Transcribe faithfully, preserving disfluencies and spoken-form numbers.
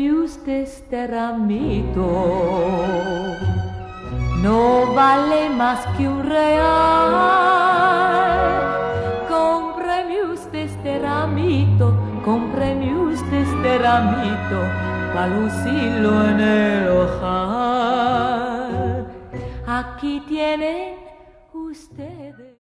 Cómpreme usted este ramito, no vale más que un real. Cómpreme usted este ramito, cómpreme usted este ramito, pa' lucirlo en el ojal. Aquí tienen ustedes.